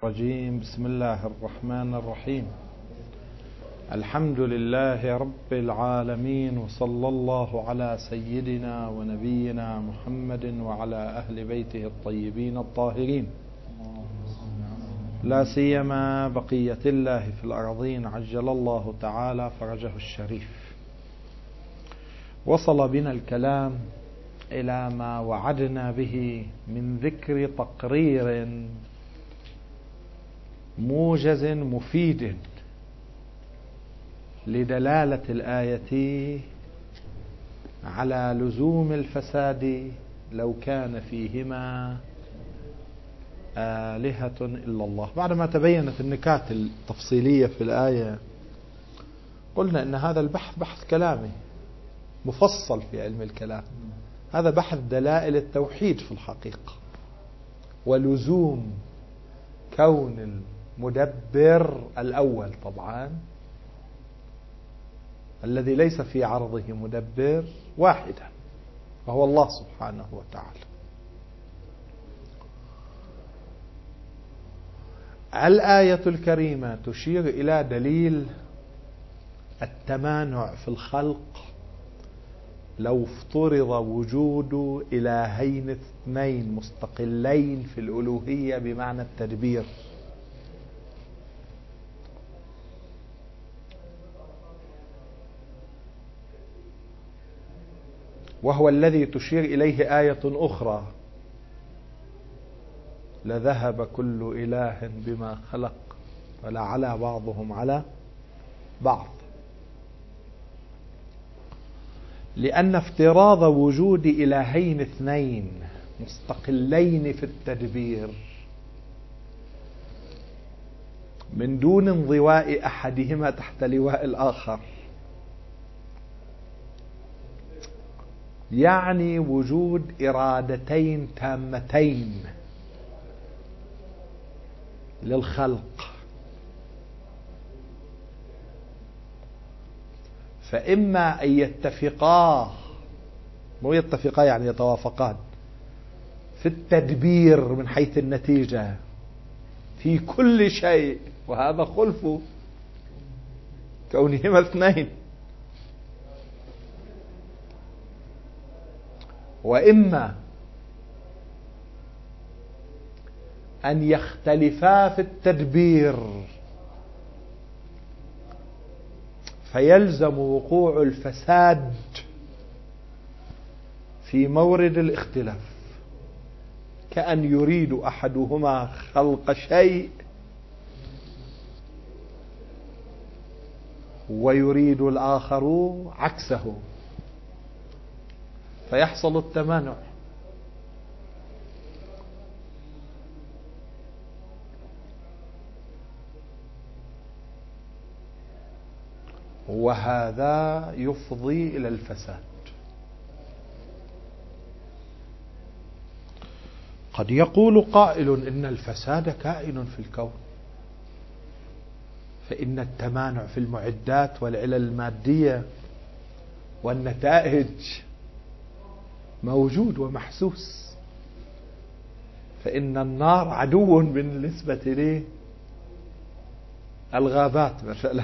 الرجيم. بسم الله الرحمن الرحيم. الحمد لله رب العالمين، وصلى الله على سيدنا ونبينا محمد وعلى أهل بيته الطيبين الطاهرين، لا سيما بقية الله في الأرضين عجل الله تعالى فرجه الشريف. وصل بنا الكلام إلى ما وعدنا به من ذكر تقرير موجز مفيد لدلالة الآية على لزوم الفساد لو كان فيهما آلهة إلا الله. بعدما تبينت النكات التفصيلية في الآية، قلنا إن هذا البحث بحث كلامي مفصل في علم الكلام. هذا بحث دلائل التوحيد في الحقيقة، ولزوم كون المدبر الأول طبعا الذي ليس في عرضه مدبر واحدا، وهو الله سبحانه وتعالى. الآية الكريمة تشير إلى دليل التمانع في الخلق لو افترض وجود إلهين اثنين مستقلين في الألوهية بمعنى التدبير. وهو الذي تشير إليه آية أخرى: لذهب كل إله بما خلق ولعلى بعضهم على بعض. لأن افتراض وجود إلهين اثنين مستقلين في التدبير من دون انضواء أحدهما تحت لواء الآخر يعني وجود إرادتين تامتين للخلق، فإما أن يتفقا، مو يتفقا يعني يتوافقان، في التدبير من حيث النتيجة في كل شيء، وهذا خلف كونهما اثنين، وإما أن يختلفا في التدبير فيلزم وقوع الفساد في مورد الاختلاف، كأن يريد أحدهما خلق شيء ويريد الآخر عكسه فيحصل التمانع. وهذا يفضي إلى الفساد. قد يقول قائل إن الفساد كائن في الكون، فإن التمانع في المعدات والعلل المادية والنتائج موجود ومحسوس، فإن النار عدو بالنسبة للغابات مثلا،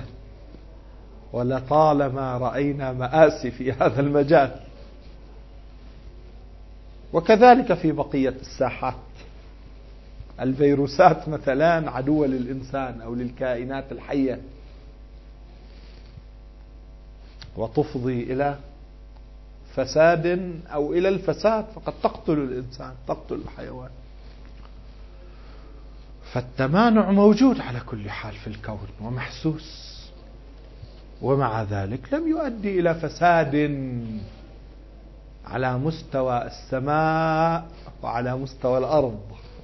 ولطالما رأينا مآسي في هذا المجال. وكذلك في بقية الساحات، الفيروسات مثلا عدوة للإنسان أو للكائنات الحية، وتفضي إلى فساد أو إلى الفساد، فقد تقتل الإنسان، تقتل الحيوان. فالتمانع موجود على كل حال في الكون ومحسوس، ومع ذلك لم يؤدي إلى فساد على مستوى السماء وعلى مستوى الأرض،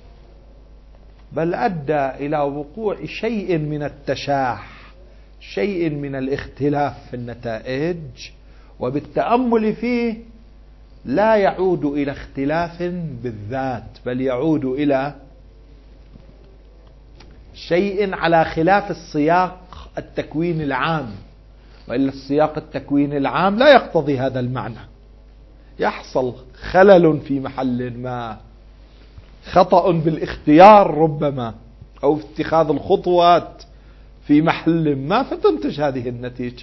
بل أدى إلى وقوع شيء من التشاح، شيء من الاختلاف في النتائج، وبالتأمل فيه لا يعود إلى اختلاف بالذات، بل يعود إلى شيء على خلاف السياق التكوين العام، وإلا السياق التكوين العام لا يقتضي هذا المعنى. يحصل خلل في محل ما، خطأ بالاختيار ربما، أو في اتخاذ الخطوات في محل ما، فتنتج هذه النتيجة.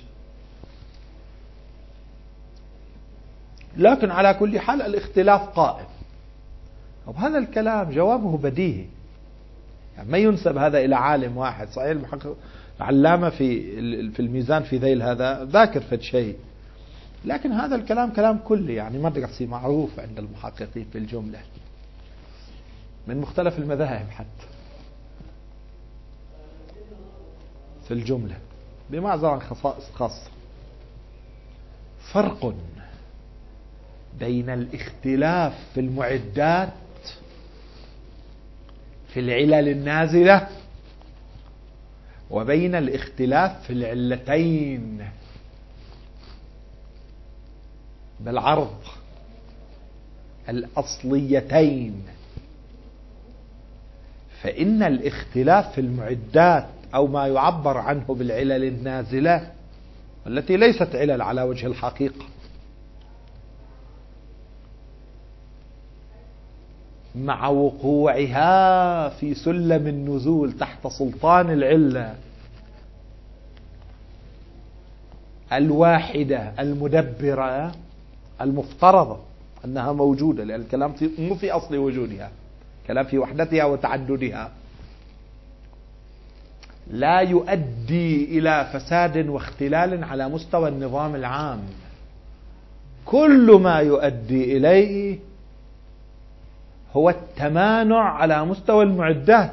لكن على كل حال الاختلاف قائم. وهذا الكلام جوابه بديهي، يعني ما ينسب هذا إلى عالم واحد. صحيح المحقق علامة في الميزان في ذيل هذا ذاكر فد شيء، لكن هذا الكلام كلام كلي، يعني مدرسي معروف عند المحققين في الجملة من مختلف المذاهب، حتى في الجملة بمعزل عن خصائص خاصة. فرق بين الاختلاف في المعدات في العلل النازلة وبين الاختلاف في العلتين بالعرض الأصليتين. فإن الاختلاف في المعدات أو ما يعبر عنه بالعلل النازلة التي ليست علل على وجه الحقيقة، مع وقوعها في سلم النزول تحت سلطان العلة الواحدة المدبرة المفترضة أنها موجودة، لأن الكلام مو في أصل وجودها، كلام في وحدتها وتعددها، لا يؤدي إلى فساد واختلال على مستوى النظام العام. كل ما يؤدي إليه هو التمانع على مستوى المعدات.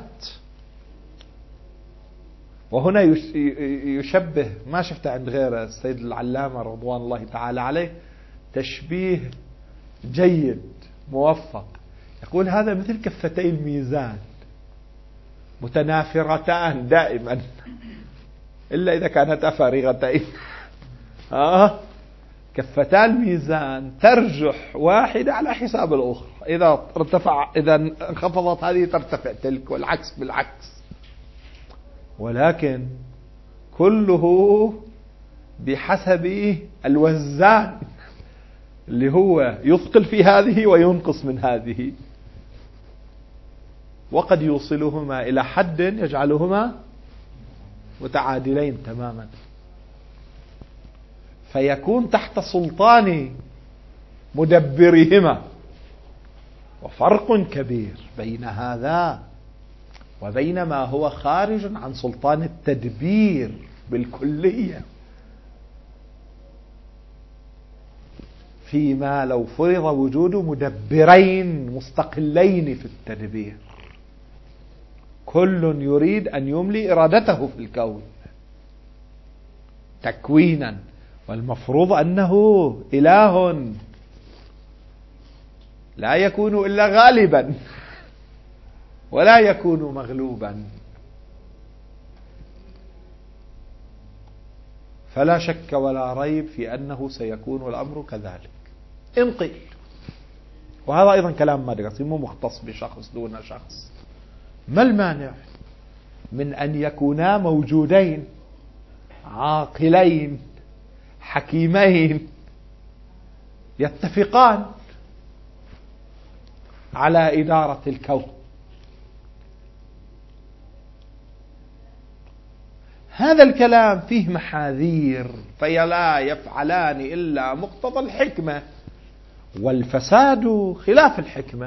وهنا يشبه، ما شفته عند غيره، السيد العلامة رضوان الله تعالى عليه، تشبيه جيد موفق. يقول هذا مثل كفتي الميزان متنافرتان دائما إلا إذا كانتا فارغتين. كفتا الميزان ترجح واحدة على حساب الأخرى، إذا انخفضت هذه ترتفع تلك، والعكس بالعكس، ولكن كله بحسب الوزان اللي هو يثقل في هذه وينقص من هذه، وقد يوصلهما إلى حد يجعلهما متعادلين تماما، فيكون تحت سلطان مدبرهما. وفرق كبير بين هذا وبين ما هو خارج عن سلطان التدبير بالكلية، فيما لو فرض وجود مدبرين مستقلين في التدبير، كل يريد أن يملي إرادته في الكون تكوينا، والمفروض أنه إله لا يكون إلا غالبا ولا يكون مغلوبا. فلا شك ولا ريب في أنه سيكون الأمر كذلك إن قيل. وهذا أيضا كلام مدرسي مو مختص بشخص دون شخص. ما المانع من أن يكونا موجودين عاقلين حكيمين يتفقان على إدارة الكون؟ هذا الكلام فيه محاذير، فلا يفعلان إلا مقتضى الحكمة، والفساد خلاف الحكمة،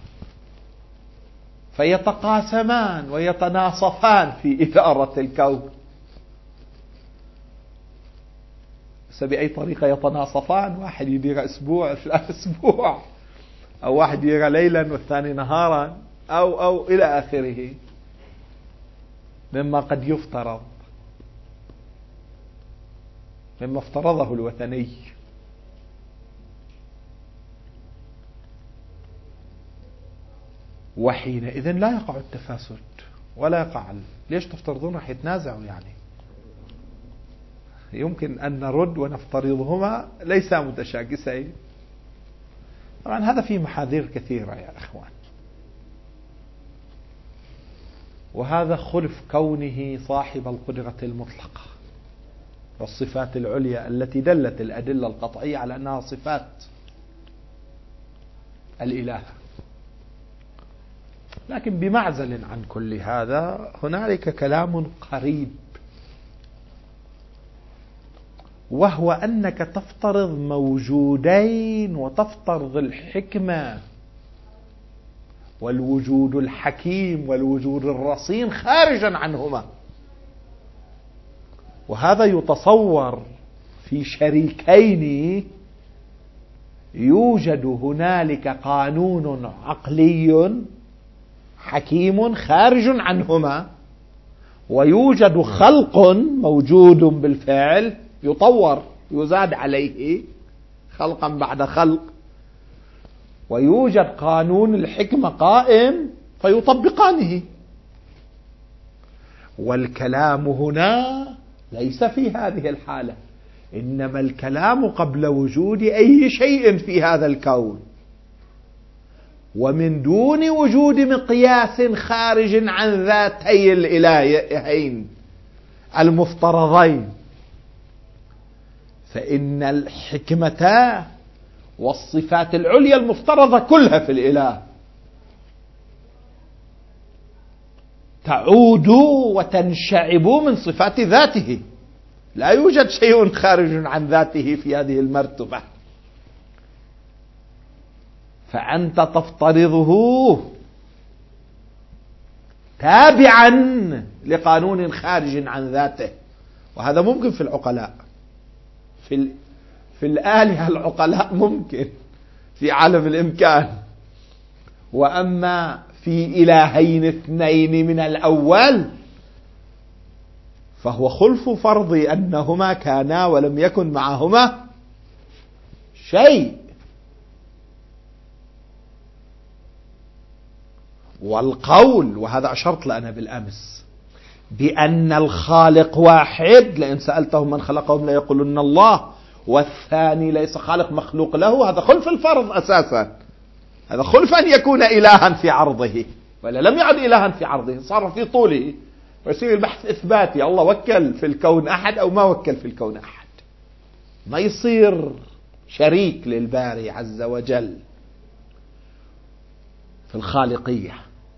فيتقاسمان ويتناصفان في إدارة الكون. بأي طريقة يتناصفان؟ واحد يدير أسبوع 3 أسبوع، أو واحد يدير ليلا والثاني نهارا، أو إلى آخره مما قد يفترض، مما افترضه الوثني. وحينئذ لا يقع التفاسد ولا يقع ليش تفترضون راح يتنازعوا؟ يعني يمكن أن نرد ونفترضهما ليس متشاكسين. طبعا هذا فيه محاذير كثيرة يا أخوان، وهذا خلف كونه صاحب القدرة المطلقة والصفات العليا التي دلت الأدلة القطعية على أنها صفات الإله. لكن بمعزل عن كل هذا هنالك كلام قريب، وهو أنك تفترض موجودين وتفترض الحكمة والوجود الحكيم والوجود الرصين خارجا عنهما، وهذا يتصور في شريكين يوجد هنالك قانون عقلي حكيم خارج عنهما، ويوجد خلق موجود بالفعل يطور يزاد عليه خلقا بعد خلق، ويوجد قانون الحكمة قائم فيطبقانه. والكلام هنا ليس في هذه الحالة، إنما الكلام قبل وجود أي شيء في هذا الكون، ومن دون وجود مقياس خارج عن ذاتي الإلهين المفترضين، فإن الحكمة والصفات العليا المفترضة كلها في الإله تعود وتنشعب من صفات ذاته، لا يوجد شيء خارج عن ذاته في هذه المرتبة، فأنت تفترضه تابعا لقانون خارج عن ذاته، وهذا ممكن في العقلاء، في الآلهة العقلاء ممكن في عالم الإمكان، وأما في إلهين اثنين من الأول فهو خلف فرض أنهما كانا ولم يكن معهما شيء. والقول، وهذا أشرت لأنا بالأمس، بأن الخالق واحد، لئن سألتهم من خلقهم ليقولن الله، والثاني ليس خالق مخلوق له، هذا خلف الفرض أساسا، هذا خلف أن يكون إلها في عرضه، ولا لم يعد إلها في عرضه، صار في طوله، ويصير البحث إثباتي، الله وكل في الكون أحد أو ما وكل في الكون أحد، ما يصير شريك للباري عز وجل في الخالقية.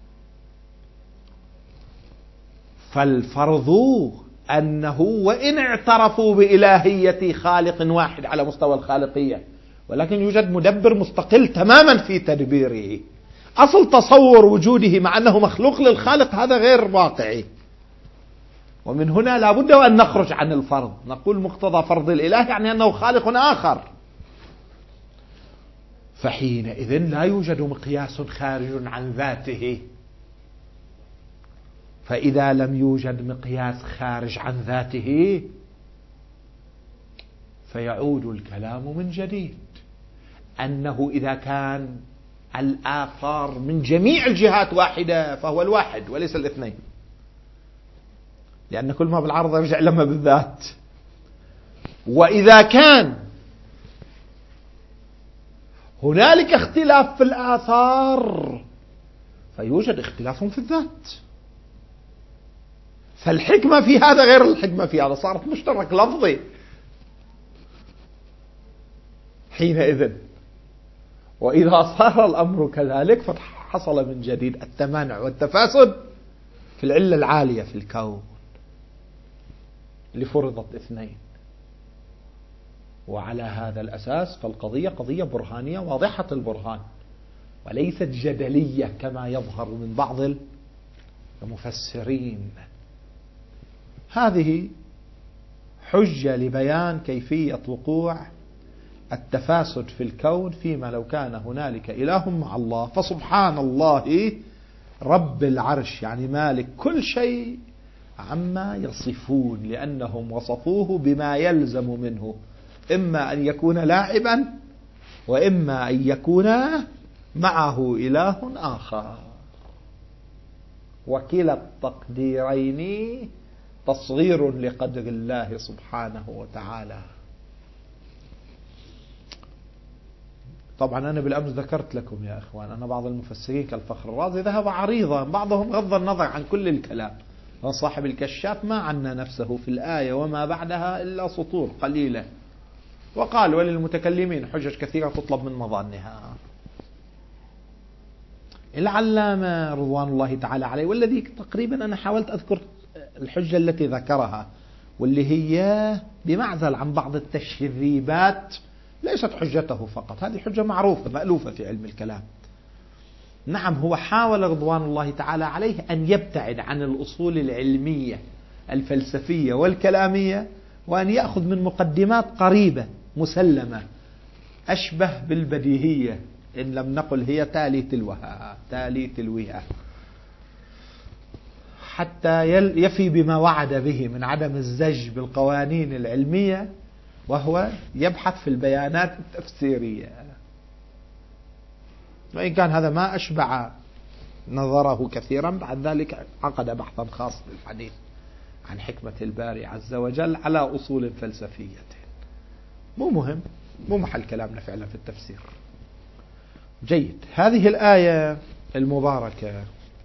فالفرض أنه وإن اعترفوا بإلهية خالق واحد على مستوى الخالقية، ولكن يوجد مدبر مستقل تماما في تدبيره، أصل تصور وجوده مع أنه مخلوق للخالق هذا غير واقعي، ومن هنا لا بد أن نخرج عن الفرض، نقول مقتضى فرض الإله يعني أنه خالق آخر، فحينئذ لا يوجد مقياس خارج عن ذاته، فإذا لم يوجد مقياس خارج عن ذاته فيعود الكلام من جديد أنه إذا كان الآثار من جميع الجهات واحدة فهو الواحد وليس الاثنين، لأن كل ما بالعرض يرجع لما بالذات. وإذا كان هنالك اختلاف في الآثار فيوجد اختلاف في الذات، فالحكمة في هذا غير الحكمة في هذا، صارت مشترك لفظي حينئذ. وإذا صار الأمر كذلك فحصل من جديد التمانع والتفاسد في العلة العالية في الكون اللي فرضت اثنين، وعلى هذا الأساس فالقضية قضية برهانية واضحة البرهان، وليست جدلية كما يظهر من بعض المفسرين. هذه حجة لبيان كيفية وقوع التفاسد في الكون فيما لو كان هنالك إله مع الله، فسبحان الله رب العرش يعني مالك كل شيء عما يصفون، لأنهم وصفوه بما يلزم منه، إما أن يكون لاعبا وإما أن يكون معه إله آخر، وكلا التقديرين تصغير لقدر الله سبحانه وتعالى. طبعا أنا بالأمس ذكرت لكم يا إخوان أن بعض المفسرين كالفخر الرازي ذهب عريضا، بعضهم غض النظر عن كل الكلام، وصاحب الكشاف ما عنا نفسه في الآية وما بعدها إلا سطور قليلة، وقال وللمتكلمين حجج كثيرة تطلب من مظانها. العلامة رضوان الله تعالى عليه، والذي تقريبا أنا حاولت أذكر الحجة التي ذكرها، واللي هي بمعزل عن بعض التشريبات ليست حجته فقط، هذه حجة معروفة مألوفة في علم الكلام. نعم، هو حاول رضوان الله تعالى عليه أن يبتعد عن الأصول العلمية الفلسفية والكلامية، وأن يأخذ من مقدمات قريبة مسلمة أشبه بالبديهية، إن لم نقل هي تالي تلوها، حتى يفي بما وعد به من عدم الزج بالقوانين العلمية، وهو يبحث في البيانات التفسيرية. وإن كان هذا ما أشبع نظره كثيرا، بعد ذلك عقد بحثا خاص بالحديث عن حكمة الباري عز وجل على أصول فلسفية. مو مهم، مو محل كلامنا فعلا في التفسير. جيد، هذه الآية المباركة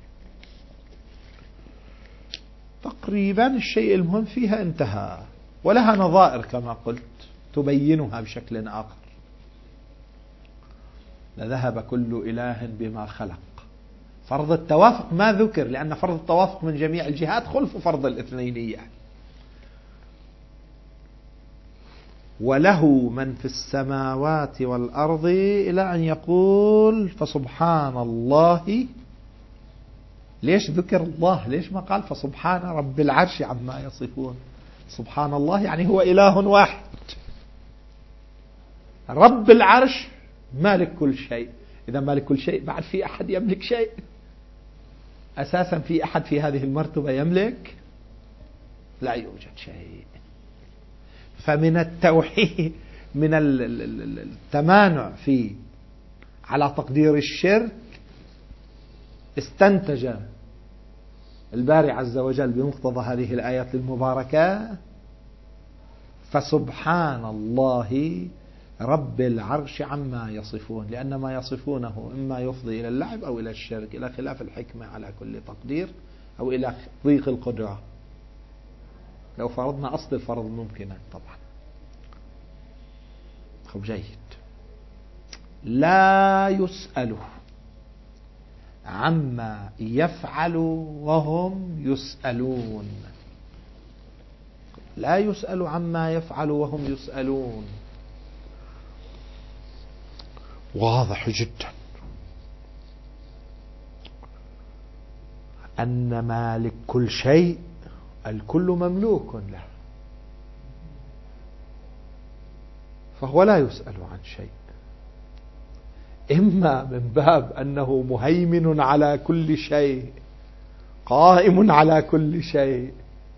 تقريبا الشيء المهم فيها انتهى، ولها نظائر كما قلت تبينها بشكل آخر. لذهب كل إله بما خلق. فرض التوافق ما ذكر، لأن فرض التوافق من جميع الجهات خلف فرض الاثنينية. وله من في السماوات والأرض إلى أن يقول فسبحان الله. ليش ذكر الله؟ ليش ما قال فسبحان رب العرش عما يصفون؟ سبحان الله يعني هو إله واحد، رب العرش مالك كل شيء. إذا مالك كل شيء بعد في أحد يملك شيء؟ أساسا في أحد في هذه المرتبة يملك؟ لا يوجد شيء. فمن التوحيد، من التمانع في على تقدير الشرك، استنتج الباري عز وجل بمقتضى هذه الآيات المباركة فسبحان الله رب العرش عما يصفون، لأن ما يصفونه إما يفضي إلى اللعب أو إلى الشرك، إلى خلاف الحكمة على كل تقدير، أو إلى ضيق القدرة لو فرضنا أصل الفرض ممكنا طبعا. خب جيد. لا يسأل عما يفعل وهم يسألون. لا يسأل عما يفعل وهم يسألون، واضح جدا أن مالك كل شيء الكل مملوك له، فهو لا يسأل عن شيء، إما من باب أنه مهيمن على كل شيء قائم على كل شيء،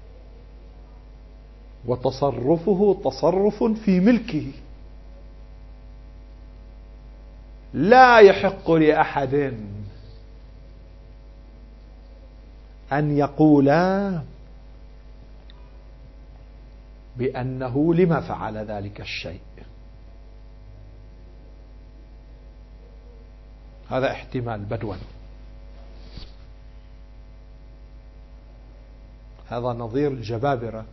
وتصرفه تصرف في ملكه، لا يحق لأحد أن يقول بأنه لما فعل ذلك الشيء. هذا احتمال بدوا، هذا نظير الجبابرة.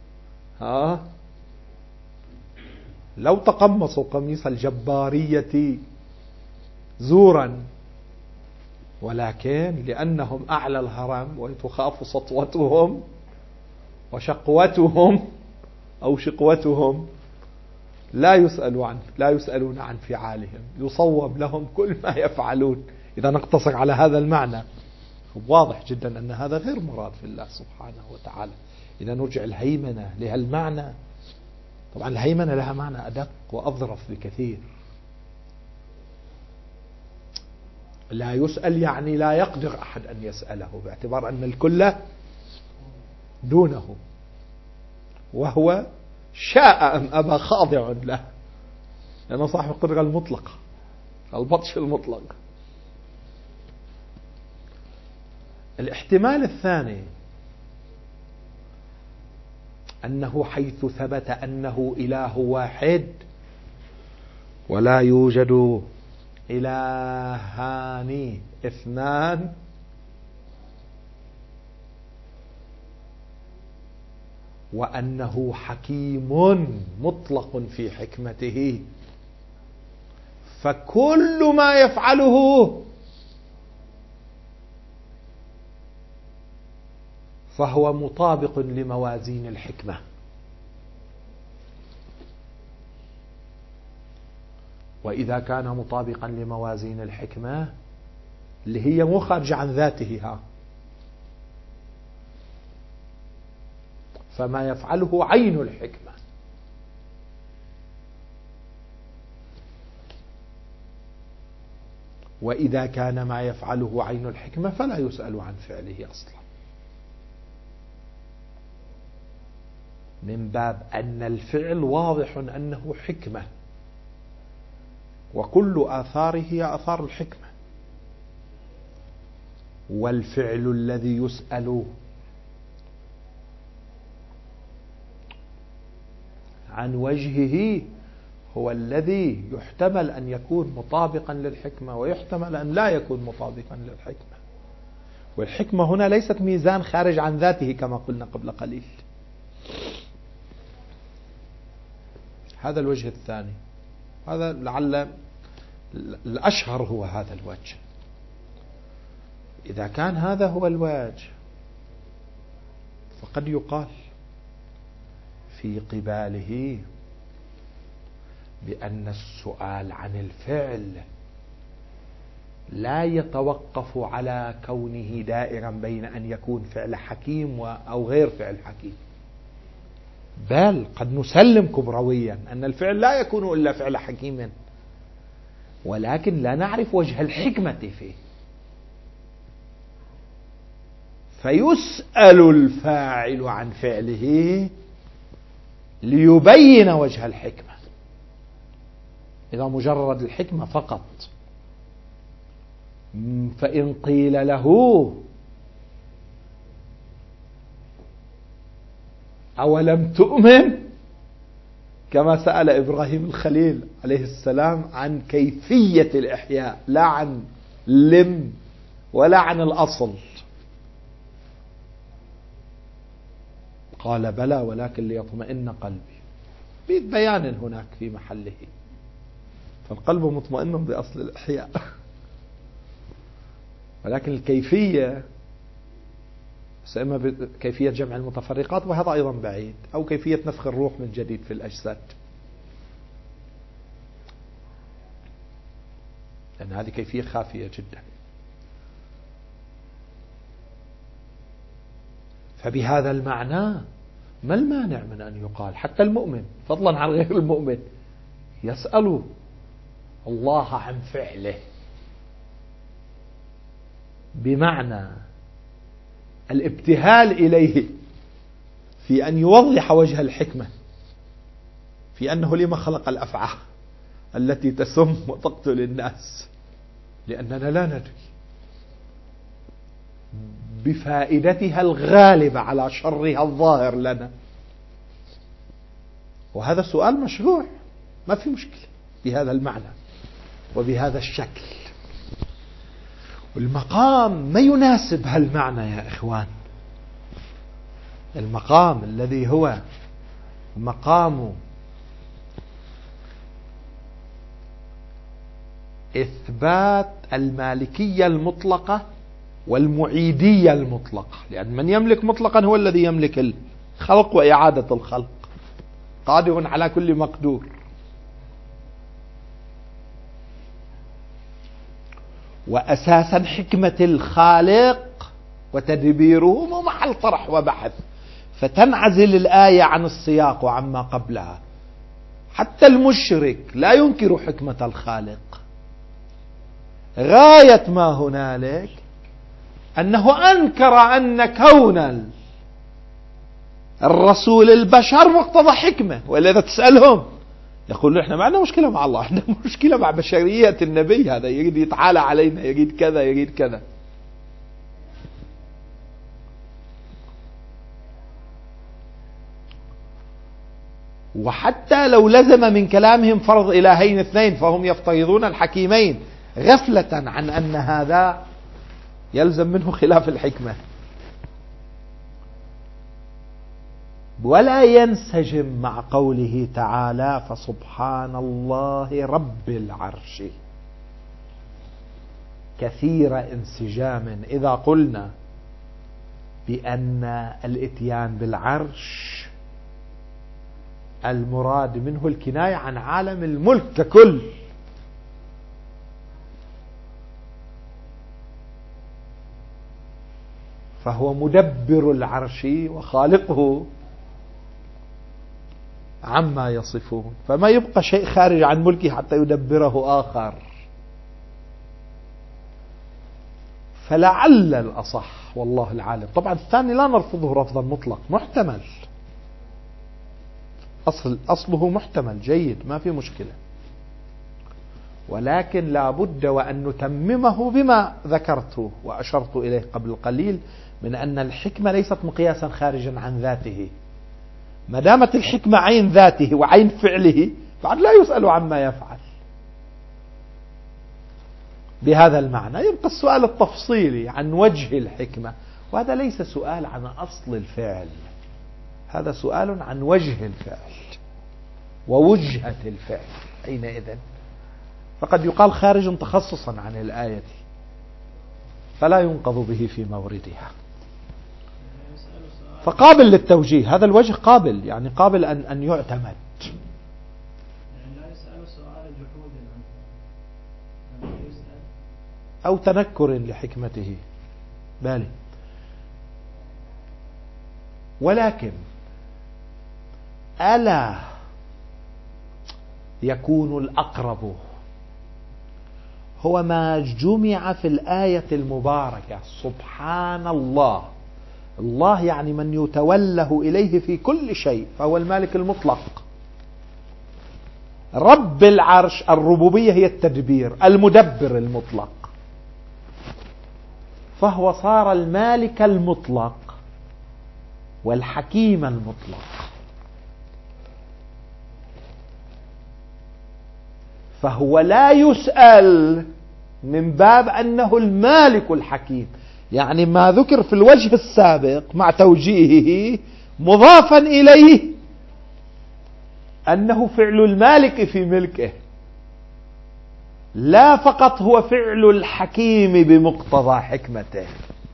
لو تقمصوا قميص الجبارية زورا، ولكن لأنهم أعلى الهرم وتخاف سطوتهم وشقوتهم أو شقوتهم لا يسألون عن فعالهم، يصوب لهم كل ما يفعلون، إذا نقتصر على هذا المعنى. واضح جدا أن هذا غير مراد في الله سبحانه وتعالى. إذا نرجع الهيمنة لها المعنى، طبعا الهيمنة لها معنى أدق وأظرف بكثير. لا يسأل يعني لا يقدر أحد أن يسأله، باعتبار أن الكل دونه، وهو شاء أم أبى خاضع له، لأنه صاحب القدرة المطلقة، البطش المطلق. الاحتمال الثاني أنه حيث ثبت أنه إله واحد ولا يوجد إلهان اثنان، وأنه حكيم مطلق في حكمته، فكل ما يفعله فهو مطابق لموازين الحكمة. وإذا كان مطابقا لموازين الحكمة اللي هي مو خارجة عن ذاته فما يفعله عين الحكمة. وإذا كان ما يفعله عين الحكمة فلا يسأل عن فعله أصلا، من باب أن الفعل واضح أنه حكمة، وكل آثاره هي آثار الحكمة. والفعل الذي يسأل عن وجهه هو الذي يحتمل أن يكون مطابقا للحكمة ويحتمل أن لا يكون مطابقا للحكمة. والحكمة هنا ليست ميزان خارج عن ذاته كما قلنا قبل قليل. هذا الوجه الثاني، هذا لعل الأشهر هو هذا الوجه. إذا كان هذا هو الوجه فقد يقال في قباله بأن السؤال عن الفعل لا يتوقف على كونه دائرا بين أن يكون فعل حكيم أو غير فعل حكيم، بل قد نسلم كبرويا أن الفعل لا يكون إلا فعل حكيم، ولكن لا نعرف وجه الحكمة فيه، فيسأل الفاعل عن فعله ليبين وجه الحكمة. إذا مجرد الحكمة فقط، فإن قيل له أولم تؤمن كما سأل إبراهيم الخليل عليه السلام عن كيفية الإحياء لا عن لم ولا عن الأصل، قال بلى ولكن ليطمئن قلبي، بيان هناك في محله، فالقلب مطمئن بأصل الإحياء، ولكن الكيفية إما بكيفية جمع المتفرقات وهذا أيضا بعيد، أو كيفية نفخ الروح من جديد في الأجساد، لأن هذه كيفية خافية جدا. فبهذا المعنى ما المانع من أن يقال حتى المؤمن فضلا عن غير المؤمن يسأل الله عن فعله، بمعنى الابتهال إليه في أن يوضح وجه الحكمة في أنه لما خلق الأفعى التي تسم وتقتل الناس، لأننا لا ندري بفائدتها الغالبة على شرها الظاهر لنا، وهذا سؤال مشروع ما في مشكلة بهذا المعنى وبهذا الشكل. والمقام ما يناسب هالمعنى يا إخوان، المقام الذي هو مقام إثبات المالكية المطلقة والمعيدية المطلقة، لأن من يملك مطلقا هو الذي يملك الخلق وإعادة الخلق، قادر على كل مقدور. وأساسا حكمة الخالق وتدبيره مو محل طرح وبحث، فتنعزل الآية عن السياق وعما قبلها. حتى المشرك لا ينكر حكمة الخالق، غاية ما هنالك أنه أنكر أن كون الرسول البشر مقتضى حكمة، وإذا تسألهم يقولون إحنا ما عندنا مشكلة مع الله، عندنا مشكلة مع بشرية النبي، هذا يريد يتعالى علينا، يريد كذا يريد كذا. وحتى لو لزم من كلامهم فرض إلهين اثنين فهم يفترضون الحكيمين غفلة عن أن هذا يلزم منه خلاف الحكمة، ولا ينسجم مع قوله تعالى فسبحان الله رب العرش، كثير انسجام. إذا قلنا بأن الإتيان بالعرش المراد منه الكناية عن عالم الملك ككل، فهو مدبر العرش وخالقه عما يصفون، فما يبقى شيء خارج عن ملكه حتى يدبره آخر. فلعل الأصح والله العالم. طبعا الثاني لا نرفضه رفضا مطلق، محتمل، أصله محتمل جيد ما في مشكلة، ولكن لا بد وأن نتممه بما ذكرته وأشرت إليه قبل قليل من أن الحكمة ليست مقياسا خارجا عن ذاته. ما دامت الحكمة عين ذاته وعين فعله بعد لا يسأل عما يفعل. بهذا المعنى يبقى السؤال التفصيلي عن وجه الحكمة، وهذا ليس سؤال عن أصل الفعل، هذا سؤال عن وجه الفعل ووجهة الفعل. حينئذ فقد يقال خارج تخصصا عن الآية فلا ينقض به في موردها، فقابل للتوجيه. هذا الوجه قابل، يعني قابل أن يعتمد. يعني لا يسأل سؤال جحود أو تنكر لحكمته بالي. ولكن ألا يكون الأقرب هو ما جمع في الآية المباركة سبحان الله. الله يعني من يتوله إليه في كل شيء، فهو المالك المطلق. رب العرش الربوبية هي التدبير، المدبر المطلق، فهو صار المالك المطلق والحكيم المطلق. فهو لا يسأل من باب أنه المالك الحكيم، يعني ما ذكر في الوجه السابق مع توجيهه مضافا إليه أنه فعل المالك في ملكه، لا فقط هو فعل الحكيم بمقتضى حكمته.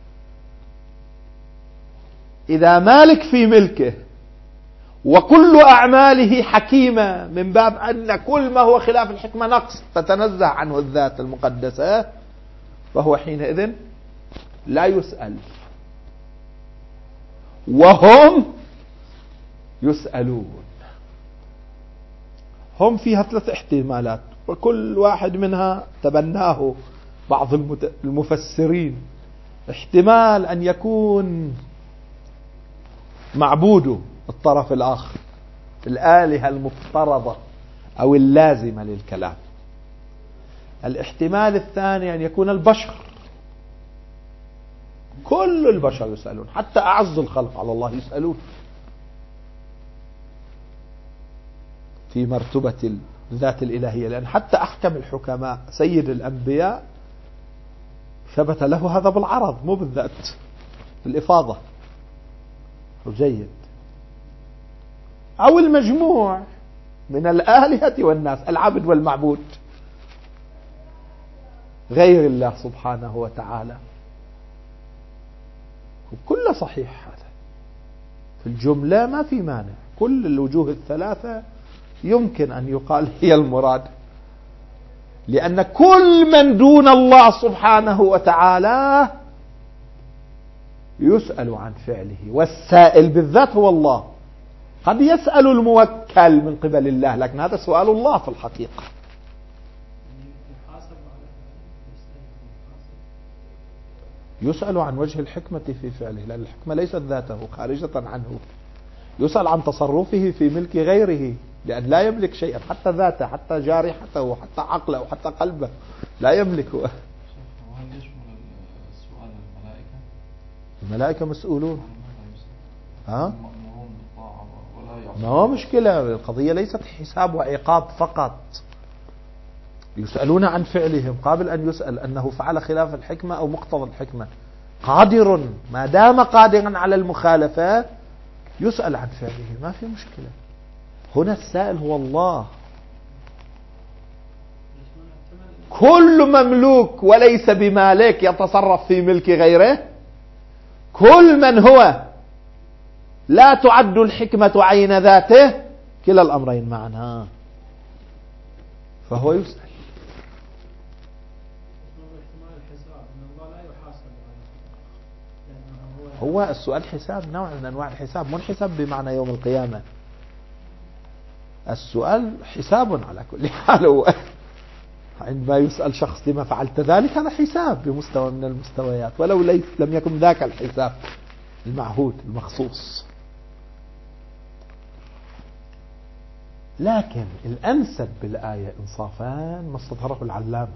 إذا مالك في ملكه وكل أعماله حكيمة من باب أن كل ما هو خلاف الحكمة نقص تتنزه عنه الذات المقدسة، فهو حينئذ لا يسأل، وهم يسألون. هم فيها 3 احتمالات، وكل واحد منها تبناه بعض المفسرين. احتمال أن يكون معبوده الطرف الآخر، الآلهة المفترضة أو اللازمة للكلام. الاحتمال الثاني أن يكون البشر، كل البشر يسألون، حتى أعز الخلق على الله يسألون في مرتبة الذات الإلهية، لأن حتى أحكم الحكماء سيد الأنبياء ثبت له هذا بالعرض مو بالذات، بالإفاضة. جيد. أو المجموع من الآلهة والناس، العبد والمعبود غير الله سبحانه وتعالى، وكل صحيح. هذا في الجملة ما في مانع، كل الوجوه الثلاثة يمكن أن يقال هي المراد، لأن كل من دون الله سبحانه وتعالى يسأل عن فعله، والسائل بالذات هو الله. قد يسأل الموكل من قبل الله، لكن هذا سؤال الله في الحقيقة. يسأل عن وجه الحكمة في فعله، لأن الحكمة ليست ذاته خارجة عنه. يسأل عن تصرفه في ملك غيره، لأن لا يملك شيئا، حتى ذاته، حتى جارحته، حتى عقله، حتى قلبه لا يملكه. وهل يشمل السؤال الملائكة؟ الملائكة مسؤولون، ها؟ ما هو هو مشكلة. القضية ليست حساب وعقاب فقط، يسألون عن فعلهم قابل أن يسأل أنه فعل خلاف الحكمة أو مقتضى الحكمة، قادر ما دام قادرا على المخالفة يسأل عن فعله، ما في مشكلة. هنا السائل هو الله. كل مملوك وليس بمالك يتصرف في ملك غيره، كل من هو لا تعد الحكمة عين ذاته كلا الأمرين معا فهو يسأل. هو السؤال حساب، نوع من أنواع الحساب، مو الحساب بمعنى يوم القيامة. السؤال حساب على كل حال. هو عندما يسأل شخص لما فعلت ذلك هذا حساب بمستوى من المستويات، ولو لم يكن ذاك الحساب المعهود المخصوص. لكن الأنسب بالآية إنصافان ما استظهره العلامة،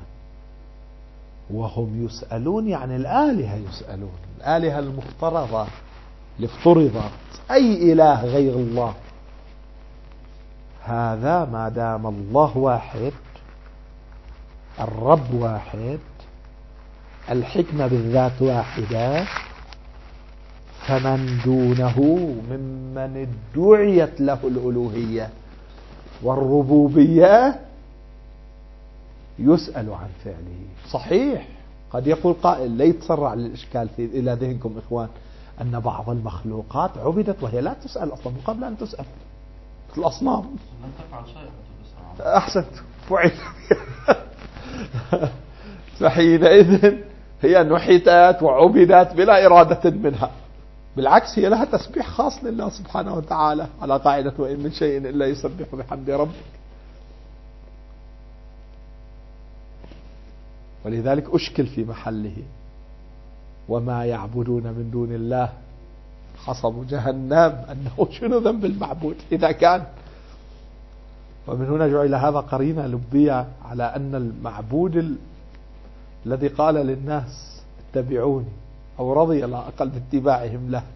وهم يسألون يعني الآلهة يسألون، الآلهة المفترضة الافترضت، أي إله غير الله. هذا ما دام الله واحد، الرب واحد، الحكمة بالذات واحدة، فمن دونه ممن ادعيت له الألوهية والربوبية يسأل عن فعله. صحيح قد يقول قائل لا يتسرع للإشكال إلى ذهنكم إخوان أن بعض المخلوقات عبدت وهي لا تسأل أصلا قبل أن تسأل، مثل الأصنام. لن تفعل شيء. أحسنت فعل. فحينئذ هي نحتت وعبدت بلا إرادة منها، بالعكس هي لها تسبيح خاص لله سبحانه وتعالى على قاعدة وإن من شيء إلا يسبح بحمد ربك. ولذلك أشكل في محله وما يعبدون من دون الله حصب جهنم، أنه شنو ذنب المعبود إذا كان. ومن هنا جعل هذا قرينة لبية على أن المعبود الذي قال للناس اتبعوني أو رضي على الأقل باتباعهم له،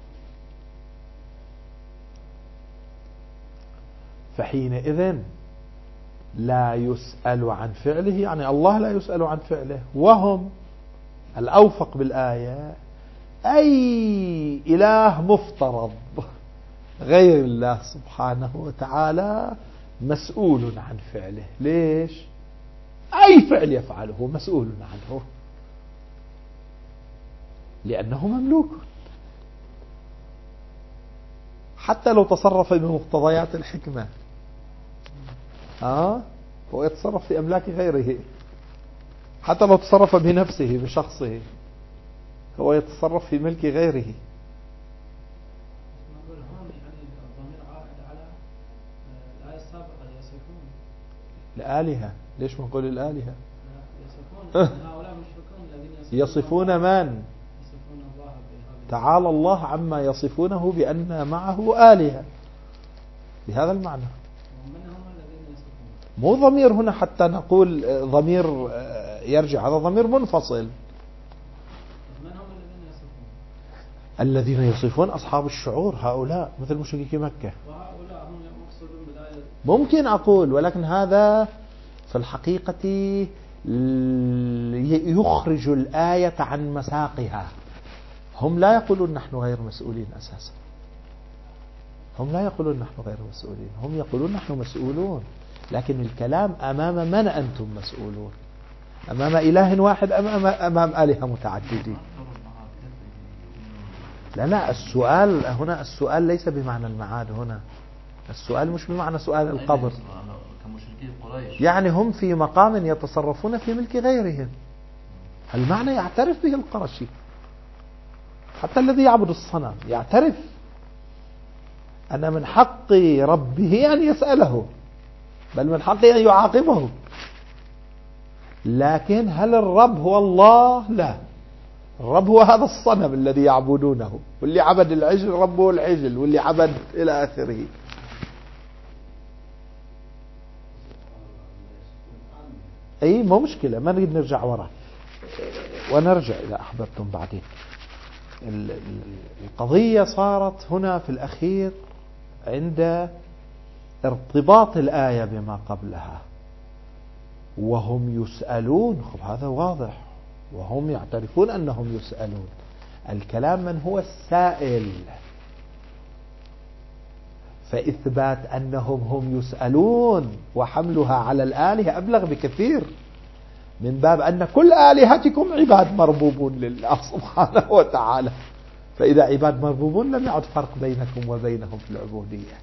فحينئذ لا يسأل عن فعله، يعني الله لا يسأل عن فعله. وهم الأوفق بالآية أي إله مفترض غير الله سبحانه وتعالى مسؤول عن فعله. ليش؟ أي فعل يفعله مسؤول عنه، لأنه مملوك. حتى لو تصرف بمقتضيات الحكمة هو يتصرف في أملاك غيره. حتى لو تصرف بنفسه بشخصه هو يتصرف في ملك غيره. الآلهة، ليش ما نقول الآلهة؟ يصفون من؟ تعالى الله عما يصفونه بأن معه آلهة، بهذا المعنى. مو ضمير هنا حتى نقول ضمير يرجع، هذا ضمير منفصل. الذين يصفون أصحاب الشعور، هؤلاء مثل مشركي مكة. ممكن أقول، ولكن هذا في الحقيقة يخرج الآية عن مساقها. هم لا يقولون نحن غير مسؤولين أساسا، هم لا يقولون نحن غير مسؤولين، هم يقولون نحن مسؤولون، لكن الكلام أمام من أنتم مسؤولون؟ أمام إله واحد أم أمام آلهة متعددين؟ لا السؤال هنا، السؤال ليس بمعنى المعاد هنا، السؤال مش بمعنى سؤال القبر. يعني هم في مقام يتصرفون في ملك غيرهم. المعنى يعترف به القرشي، حتى الذي يعبد الصنم يعترف أن من حق ربه أن يسأله، بل من حقه أن يعاقبه. لكن هل الرب هو الله؟ لا، الرب هو هذا الصنم الذي يعبدونه، واللي عبد العجل ربه العجل، واللي عبد إلى آخره. أي مو مشكلة، ما نريد نرجع وراء، ونرجع إذا أحببتم بعدين. القضية صارت هنا في الأخير عند ارتباط الآية بما قبلها. وهم يسألون، هذا واضح، وهم يعترفون أنهم يسألون. الكلام من هو السائل، فإثبات أنهم هم يسألون وحملها على الآلهة أبلغ بكثير، من باب أن كل آلهتكم عباد مربوبون لله سبحانه وتعالى. فإذا عباد مربوبون لم يعد فرق بينكم وبينهم في العبودية،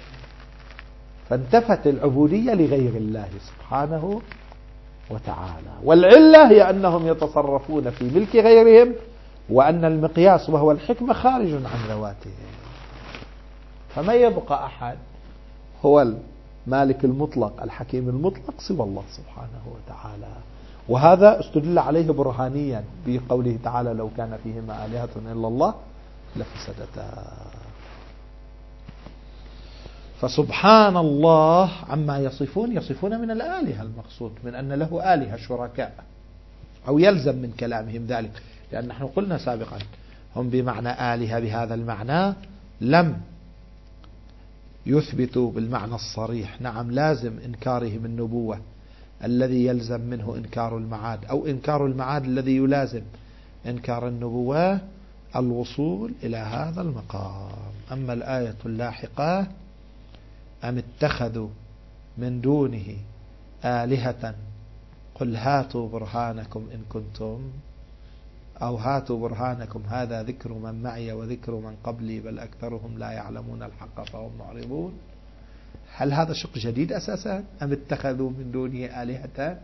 فانتفت العبودية لغير الله سبحانه وتعالى. والعلة هي أنهم يتصرفون في ملك غيرهم، وأن المقياس وهو الحكمة خارج عن ذواتهم، فما يبقى أحد هو المالك المطلق الحكيم المطلق سوى الله سبحانه وتعالى. وهذا استدل عليه برهانيا بقوله تعالى: لو كان فيهما آلهة إلا الله لفسدتا. فسبحان الله عما يصفون من الآلهة، المقصود من أن له آلهة شركاء، أو يلزم من كلامهم ذلك، لأن نحن قلنا سابقا هم بمعنى آلهة بهذا المعنى لم يثبتوا بالمعنى الصريح. نعم، لازم إنكارهم النبوة الذي يلزم منه إنكار المعاد، أو إنكار المعاد الذي يلازم إنكار النبوة، الوصول إلى هذا المقام. أما الآية اللاحقة: أم اتخذوا من دونه آلهة قل هاتوا برهانكم إن كنتم، أو هاتوا برهانكم هذا ذكر من معي وذكر من قبلي بل أكثرهم لا يعلمون الحق فهم معرضون. هل هذا شق جديد أساسا؟ أم اتخذوا من دونه آلهة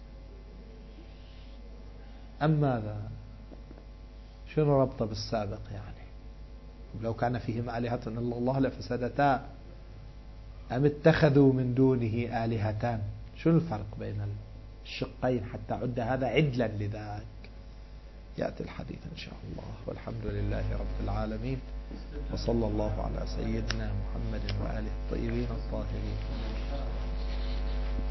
أم ماذا؟ شنو ربطه بالسابق؟ يعني لو كان فيهم آلهة إلا الله لفسدتا، أم اتخذوا من دونه آلهة، شنو الفرق بين الشقين حتى عد هذا عدلا لذاك؟ يأتي الحديث إن شاء الله. والحمد لله رب العالمين، وصلى الله على سيدنا محمد وآله الطيبين الطاهرين.